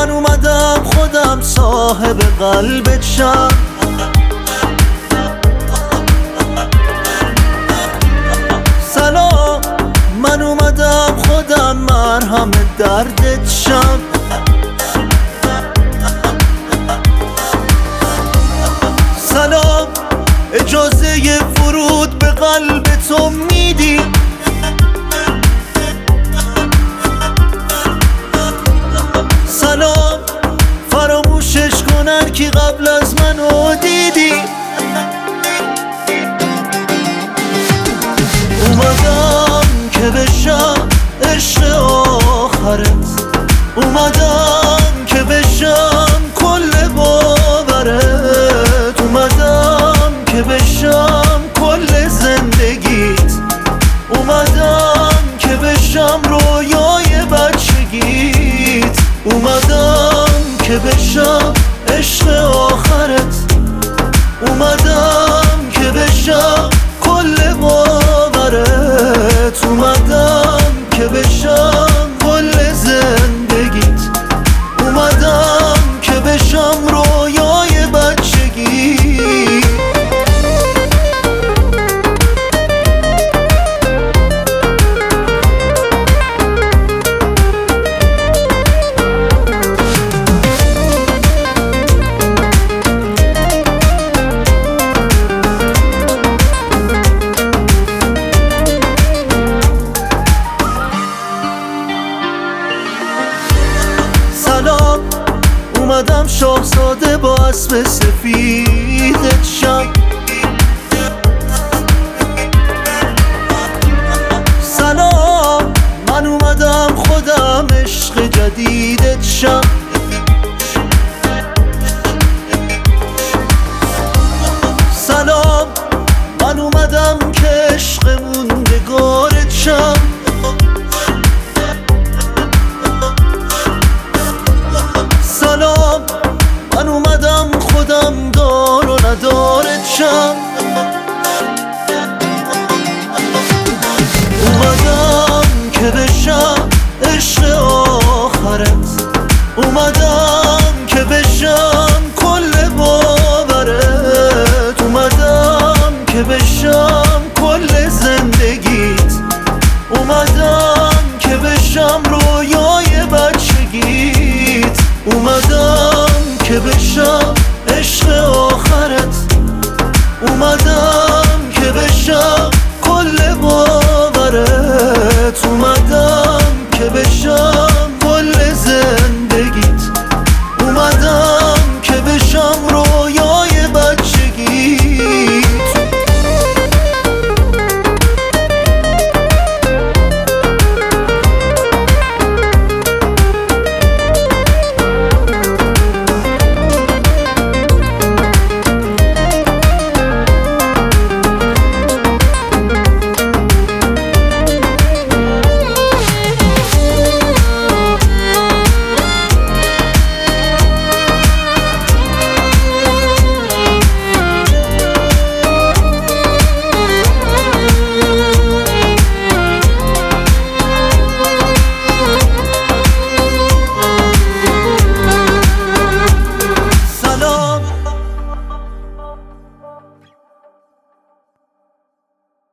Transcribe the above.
من اومدم خودم صاحب قلبت شم. سلام، من اومدم خودم مرهم دردت شم. سلام، اجازه ورود به قلب تو میدی؟ سلام، فراموشش کنن که قبل از منو دیدی. اومدم که بشم عشق آخرت، اومدم که بشم کل باورت، اومدم که بشم کل زندگیت، اومدم که بشم رویای بچگیت، اومدم که بشم عشق آخرت، اومدم که بشم کل باورت، اومدم که بشم کل زندگیت، اومدم که بشم رویای بچگی. سلام، اومدم شاهزاده با اسب سفیدت شم. سلام، من اومدم خودم عشق جدیدت شم. سلام، من اومدم که عشق موندگارت شم. سلام، من اومدم خودم دار و ندارت شم. اومدم که بشم عشق آخرت، اومدم که بشم کل باورت، اومدم که بشم کل زندگیت، اومدم که بشم رویای بچگیت، اومدم که بشم عشق آخرت، اومدم